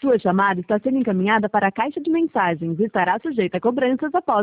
Sua chamada está sendo encaminhada para a caixa de mensagens e estará sujeita a cobranças após